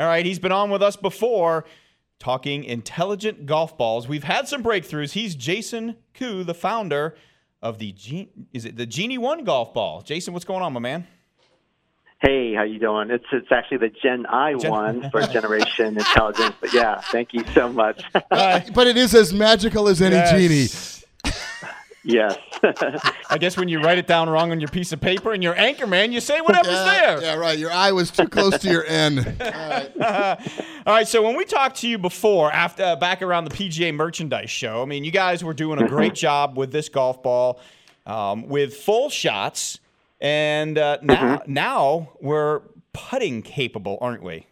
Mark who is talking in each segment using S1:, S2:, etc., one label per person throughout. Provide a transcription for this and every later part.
S1: All right, he's been on with us before talking intelligent golf balls. We've had some breakthroughs. He's Jason Koo, the founder of the Genie 1 golf ball. Jason, what's going on, my man?
S2: Hey, how you doing? It's actually the Gen I1 for Generation Intelligence. But yeah, thank you so much.
S3: But it is as magical as any genie.
S2: Yes.
S1: I guess when you write it down wrong on your piece of paper and you're anchor man, you say whatever's there.
S3: Yeah, right. Your eye was too close to your N.
S1: All right. So when we talked to you before, back around the PGA merchandise show, I mean, you guys were doing a great job with this golf ball, with full shots, and now we're putting capable, aren't we?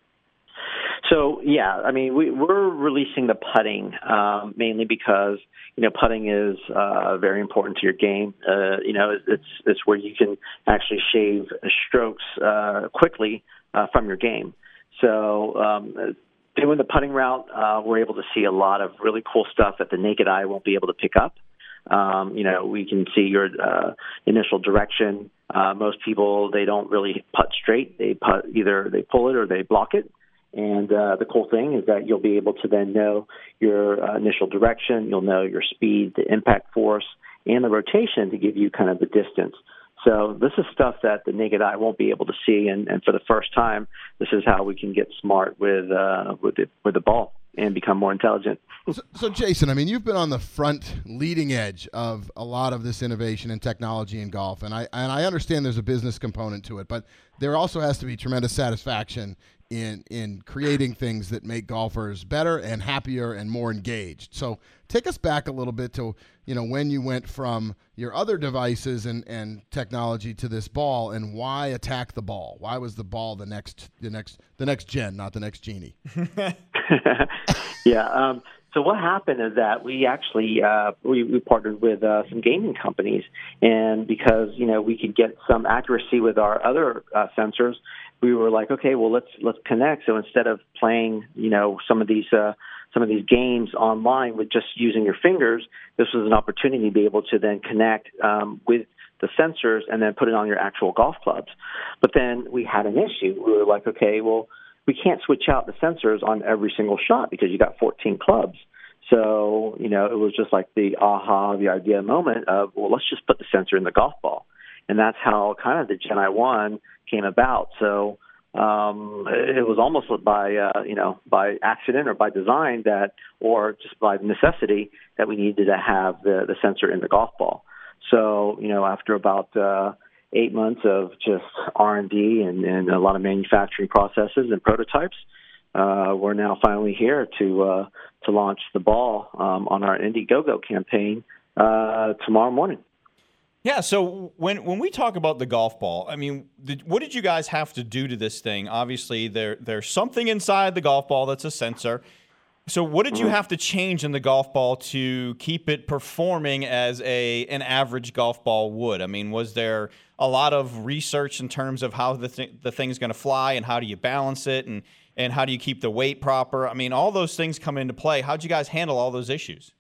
S2: So, yeah, I mean, we're releasing the putting mainly because, putting is very important to your game. It's where you can actually shave strokes quickly from your game. So doing the putting route, we're able to see a lot of really cool stuff that the naked eye won't be able to pick up. We can see your initial direction. Most people, they don't really putt straight. They putt, either they pull it or they block it. And the cool thing is that you'll be able to then know your initial direction. You'll know your speed, the impact force, and the rotation to give you kind of the distance. So this is stuff that the naked eye won't be able to see. And for the first time, this is how we can get smart with the ball and become more intelligent.
S3: So, Jason, I mean, you've been on the front leading edge of a lot of this innovation and technology in golf, and I understand there's a business component to it, but there also has to be tremendous satisfaction in creating things that make golfers better and happier and more engaged. So take us back a little bit to, when you went from your other devices and technology to this ball, and why attack the ball? Why was the ball the next gen, not the next genie?
S2: Yeah. So what happened is that we actually we partnered with some gaming companies, and because we could get some accuracy with our other sensors, we were like, okay, well let's connect. So instead of playing some of these games online with just using your fingers, this was an opportunity to be able to then connect with the sensors and then put it on your actual golf clubs. But then we had an issue. We were like, okay, well, we can't switch out the sensors on every single shot because you got 14 clubs. So, it was just like the idea moment of, well, let's just put the sensor in the golf ball. And that's how kind of the Gen I1 came about. So it was almost by accident or by design or just by necessity that we needed to have the sensor in the golf ball. So, after about 8 months of just R&D and a lot of manufacturing processes and prototypes, we're now finally here to launch the ball on our Indiegogo campaign tomorrow morning.
S1: Yeah, so when we talk about the golf ball, I mean, what did you guys have to do to this thing? Obviously, there's something inside the golf ball that's a sensor. So what did you have to change in the golf ball to keep it performing as an average golf ball would? I mean, was there a lot of research in terms of how the thing's going to fly, and how do you balance it, and how do you keep the weight proper? I mean, all those things come into play. How'd you guys handle all those issues?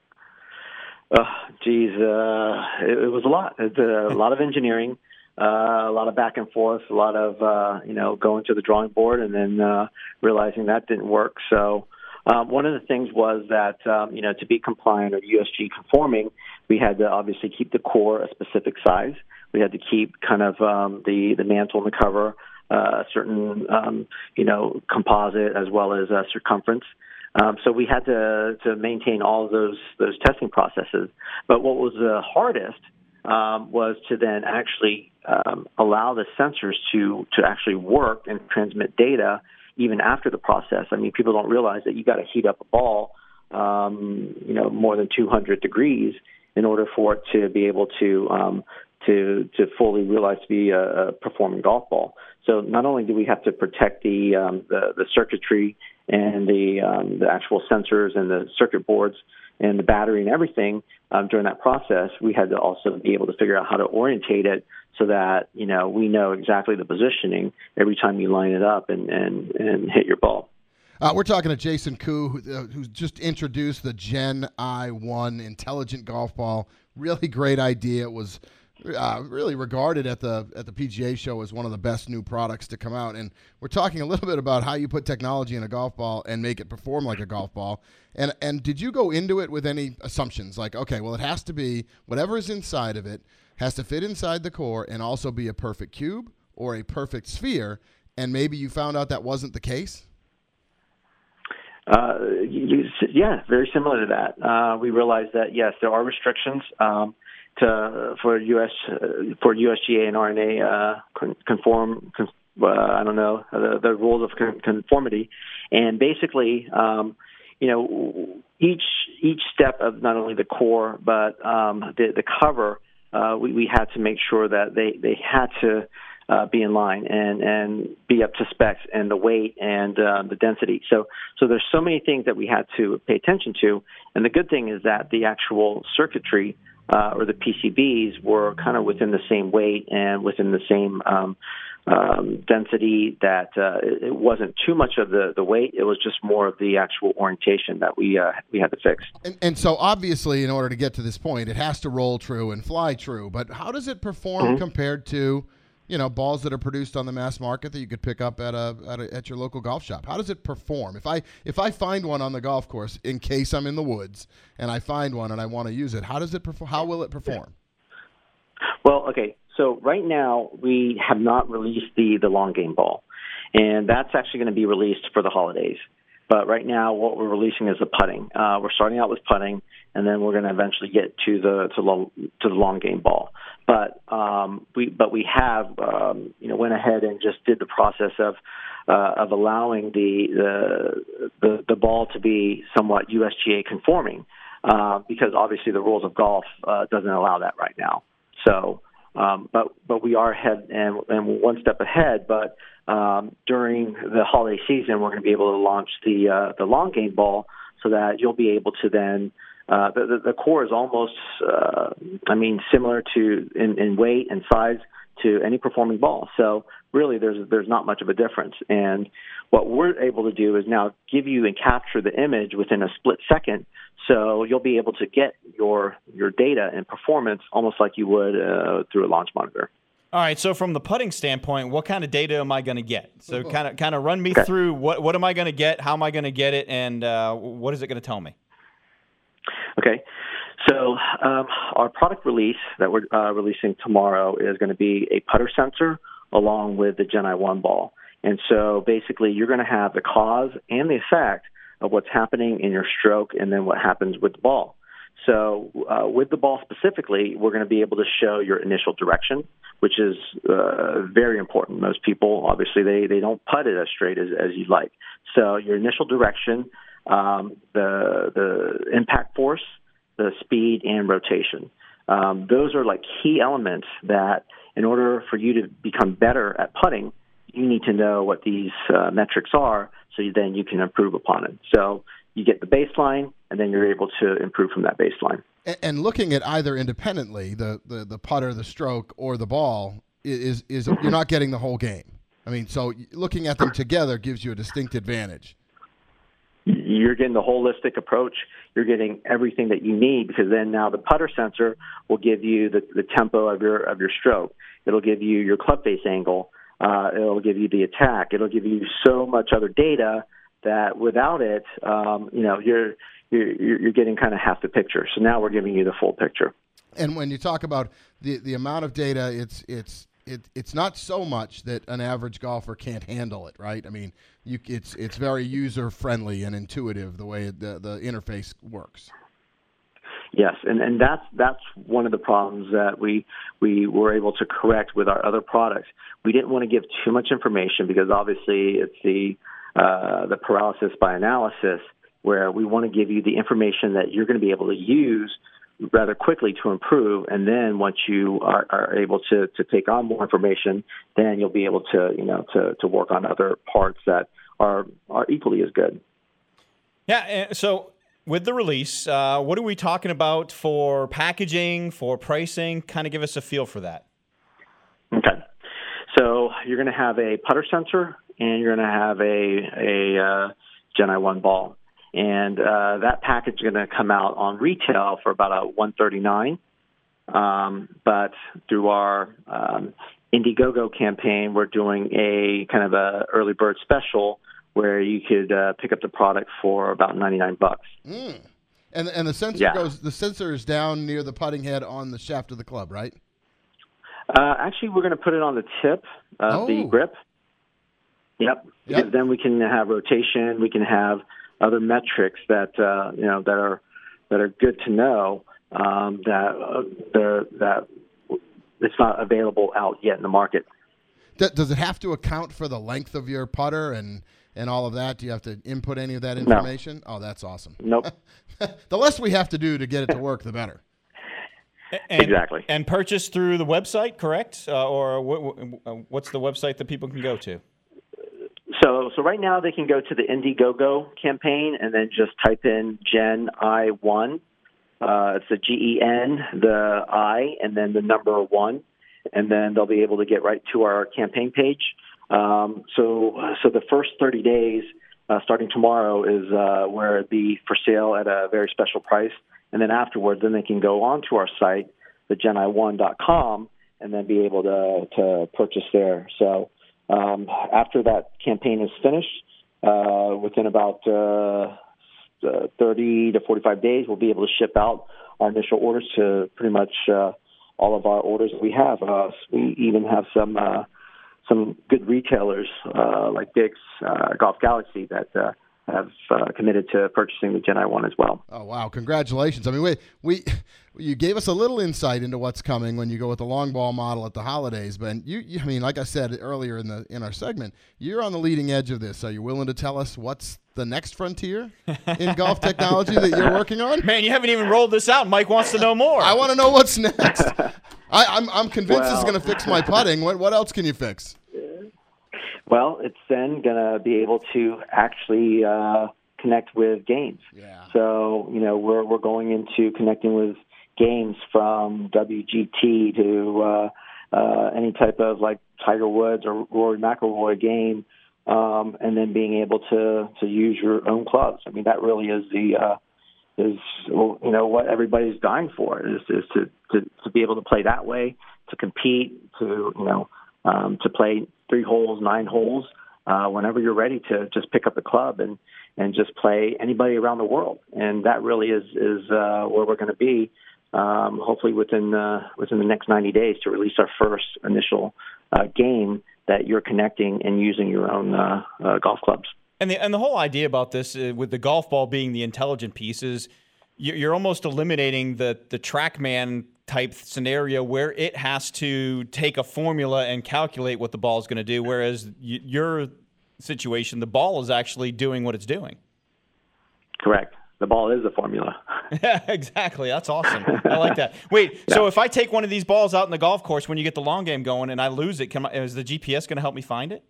S2: It was a lot. It's a lot of engineering, a lot of back and forth, a lot of going to the drawing board and then realizing that didn't work. So one of the things was that to be compliant or USG conforming, we had to obviously keep the core a specific size. We had to keep kind of the mantle and the cover a certain composite as well as circumference. So we had to maintain all of those testing processes. But what was the hardest was to then actually allow the sensors to actually work and transmit data even after the process. I mean, people don't realize that you got to heat up a ball, more than 200 degrees in order for it to be able to fully realize to be a performing golf ball. So not only do we have to protect the circuitry and the actual sensors and the circuit boards and the battery and everything during that process, we had to also be able to figure out how to orientate it so that we know exactly the positioning every time you line it up and hit your ball.
S3: We're talking to Jason Koo, who's just introduced the Gen I1 intelligent golf ball. Really great idea. It was really regarded at the PGA show as one of the best new products to come out. And we're talking a little bit about how you put technology in a golf ball and make it perform like a golf ball. And did you go into it with any assumptions like, okay, well, it has to be whatever is inside of it has to fit inside the core and also be a perfect cube or a perfect sphere, and maybe you found out that wasn't the case?
S2: Yeah, very similar to that. We realized that, yes, there are restrictions for USGA and R&A conform. I don't know the rules of conformity, and basically, each step of not only the core but the cover, we had to make sure that they had to be in line and be up to specs, and the weight and the density. So there's so many things that we had to pay attention to. And the good thing is that the actual circuitry or the PCBs were kind of within the same weight and within the same density, that it wasn't too much of the weight. It was just more of the actual orientation that we had to fix.
S3: And so obviously, in order to get to this point, it has to roll true and fly true. But how does it perform compared to balls that are produced on the mass market that you could pick up at your local golf shop? How does it perform? If I find one on the golf course, in case I'm in the woods and I find one and I want to use it, how does it perform? How will it perform?
S2: Well, okay. So right now we have not released the long game ball, and that's actually going to be released for the holidays. But right now, what we're releasing is the putting. We're starting out with putting, and then we're going to eventually get to the long game ball. But we have went ahead and just did the process of allowing the ball to be somewhat USGA conforming, because obviously the rules of golf doesn't allow that right now. So, but we are ahead and one step ahead. But during the holiday season, we're going to be able to launch the long game ball, so that you'll be able to then. The core is almost, similar to in weight and size to any performing ball. So really, there's not much of a difference. And what we're able to do is now give you and capture the image within a split second. So you'll be able to get your data and performance almost like you would through a launch monitor.
S1: All right. So from the putting standpoint, what kind of data am I going to get? So kind of run me through what am I going to get? How am I going to get it? And what is it going to tell me?
S2: Okay, so our product release that we're releasing tomorrow is going to be a putter sensor along with the Gen I-1 ball. And so basically you're going to have the cause and the effect of what's happening in your stroke and then what happens with the ball. So with the ball specifically, we're going to be able to show your initial direction, which is very important. Most people, obviously, they don't putt it as straight as you'd like. So your initial direction, the impact force, the speed, and rotation. Those are like key elements that in order for you to become better at putting, you need to know what these metrics are, so then you can improve upon it. So you get the baseline, and then you're able to improve from that baseline.
S3: And looking at either independently, the putter, the stroke, or the ball, is you're not getting the whole game. I mean, so looking at them together gives you a distinct advantage.
S2: You're getting the holistic approach. You're getting everything that you need, because then now the putter sensor will give you the tempo of your stroke. It'll give you your club face angle. It'll give you the attack. It'll give you so much other data that without it, you're getting kind of half the picture. So now we're giving you the full picture.
S3: And when you talk about the amount of data, it's not so much that an average golfer can't handle it, right? I mean, it's very user friendly and intuitive the way the interface works.
S2: Yes, and that's one of the problems that we were able to correct with our other products. We didn't want to give too much information, because obviously it's the paralysis by analysis, where we want to give you the information that you're going to be able to use rather quickly to improve. And then once you are able to take on more information, then you'll be able to work on other parts that are equally as good.
S1: Yeah. So with the release, what are we talking about for packaging, for pricing? Kind of give us a feel for that.
S2: Okay. So you're going to have a putter sensor, and you're going to have a Gen I-1 ball. And that package is going to come out on retail for about $139. But through our Indiegogo campaign, we're doing a kind of a early bird special where you could pick up the product for about $99.
S3: And the sensor the sensor is down near the putting head on the shaft of the club, right?
S2: Actually, we're going to put it on the tip of the grip. Yep. Because then we can have rotation. We can have other metrics that that are good to know that it's not available out yet in the market.
S3: Does it have to account for the length of your putter and all of that? Do you have to input any of that information? No. Oh, that's awesome.
S2: Nope.
S3: The less we have to do to get it to work, the better.
S2: Exactly.
S1: And purchase through the website, correct? Or what's the website that people can go to?
S2: So right now they can go to the Indiegogo campaign and then just type in Gen I1. It's the GEN, the I, and then the number 1, and then they'll be able to get right to our campaign page. So the first 30 days, starting tomorrow, is where it'll be for sale at a very special price. And then afterwards, then they can go onto our site, thegeni1.com, and then be able to purchase there. So after that campaign is finished, within about 30 to 45 days, we'll be able to ship out our initial orders to pretty much all of our orders that we have. We even have some good retailers like Dick's, Golf Galaxy that have committed to purchasing the Gen I1 as well.
S3: Oh, wow. Congratulations. I mean, you gave us a little insight into what's coming when you go with the long ball model at the holidays. But I mean, like I said earlier in our segment, you're on the leading edge of this. Are you willing to tell us what's the next frontier in golf technology that you're working on?
S1: Man, you haven't even rolled this out. Mike wants to know more.
S3: I want to know what's next. I'm convinced this is going to fix my putting. What else can you fix?
S2: Well, it's then going to be able to actually connect with games.
S3: Yeah. So,
S2: we're going into connecting with games from WGT to any type of like Tiger Woods or Rory McIlroy game, and then being able to use your own clubs. I mean, that really is what everybody's dying for is to be able to play that way, to compete, to play 3 holes, 9 holes, whenever you're ready to just pick up the club and just play anybody around the world. And that really is where we're going to be, hopefully within the next 90 days to release our first initial game that you're connecting and using your own golf clubs.
S1: And the whole idea about this, with the golf ball being the intelligent piece, is you're almost eliminating the TrackMan type scenario where it has to take a formula and calculate what the ball is going to do, whereas your situation, the ball is actually doing what it's doing.
S2: Correct. The ball is the formula.
S1: Yeah, exactly. That's awesome. I like that. Wait, so if I take one of these balls out in the golf course when you get the long game going and I lose it, is the GPS going to help me find it?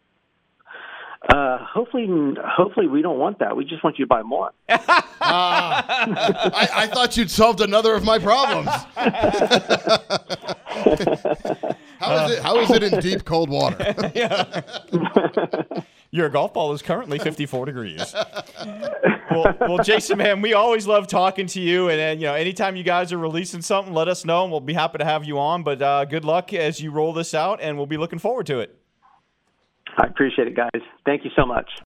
S2: Hopefully we don't want that. We just want you to buy more.
S3: I thought you'd solved another of my problems. How is it in deep cold water?
S1: Your golf ball is currently 54 degrees. Well, Jason, man, we always love talking to you. And anytime you guys are releasing something, let us know, and we'll be happy to have you on. But good luck as you roll this out, and we'll be looking forward to it.
S2: I appreciate it, guys. Thank you so much.